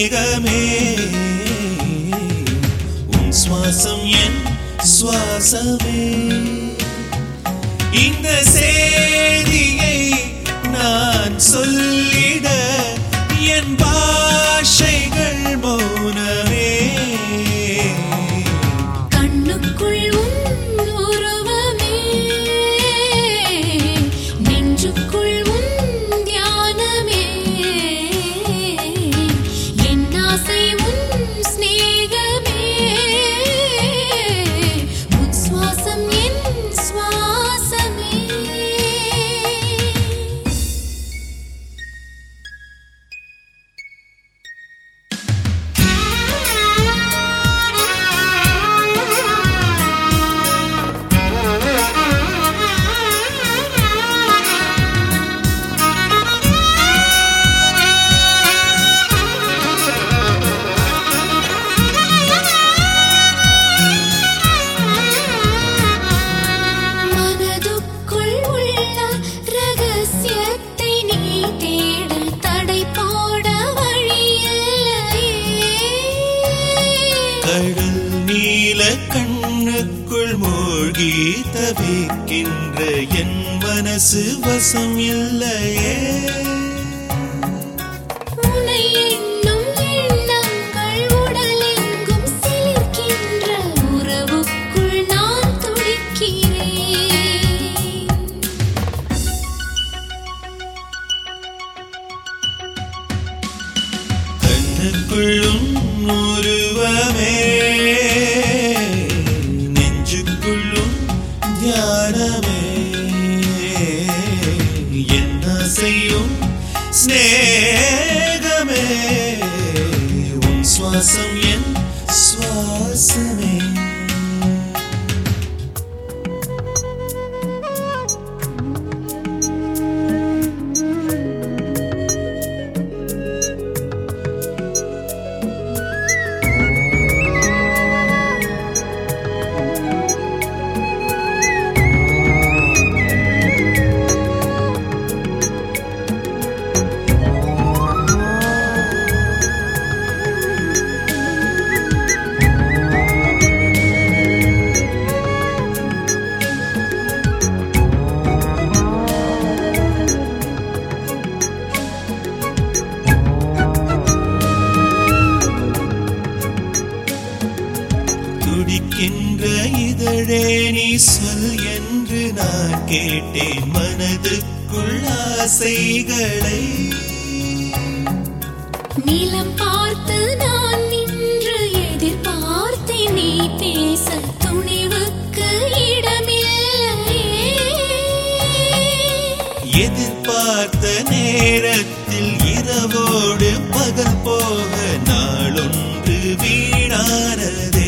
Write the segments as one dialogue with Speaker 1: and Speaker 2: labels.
Speaker 1: ஸ்நேகமே உன் சுவாசம் என் சுவாசமே. இந்த செய்தியை நான் சொல்லிட என் பாஷைகள் மௌனமே.
Speaker 2: கண்ணுக்குள் உன் உருவமே, நெஞ்சுக்குள் உன் தியானமே, என் ஆசை உன் ஸ்நேகமே, உன் சுவாசம் என் சுவாசமே.
Speaker 1: கடல் நீல கண்ணுக்குள் மூழ்கி தவிக்கின்ற என் மனசு வசம் இல்லையே.
Speaker 2: உன்னை எண்ணும் எண்ணங்கள் உடலெங்கும் சிலிர்க்கின்ற உறவுக்குள் நான் துடிக்கிறேன்.
Speaker 1: கண்ணுக்குள்ளும் உருவமே, நெஞ்சுக்குள்ளும் தியானமே, என் ஆசையும் ஸ்நேகமே, உன் சுவாசம் என் சுவாசமே. துடிக்கின்ற இதழே நீ சொல் என்று நான் கேட்டேன் மனதுக்குள் ஆசைகளை.
Speaker 2: நிலம் பார்த்து நான் நின்று எதிர்பார்த்தேன் நீ பேச துணிவுக்கு இடமில்லையே.
Speaker 1: எதிர்பார்த்த நேரத்தில் இரவோடு பகல் போக நாளொன்று வீணானதே.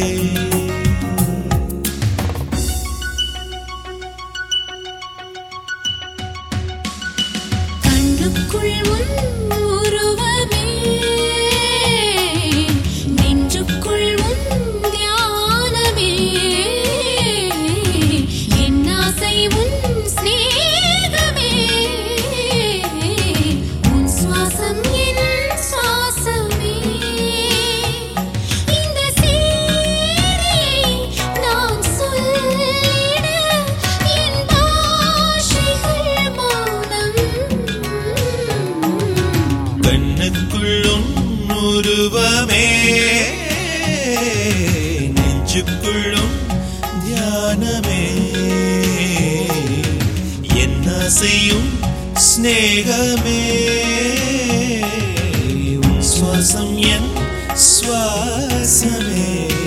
Speaker 2: கண்ணுக்குள் உன் உருவமே, நெஞ்சுக்குள் உன் தியானமே, என் ஆசை உன் ஸ்நேகமே, உன் சுவாசம் என் சுவாசமே. இந்த செய்தியை நான் சொல்லிட என் பாஷைகள் மௌனம்.
Speaker 1: கண்ணுக்குள்ளும் உருவமே, நெஞ்சுக்குள்ளும் தியானமே, என் ஆசையும் ஸ்நேகமே, உன் சுவாசம் என் சுவாசமே.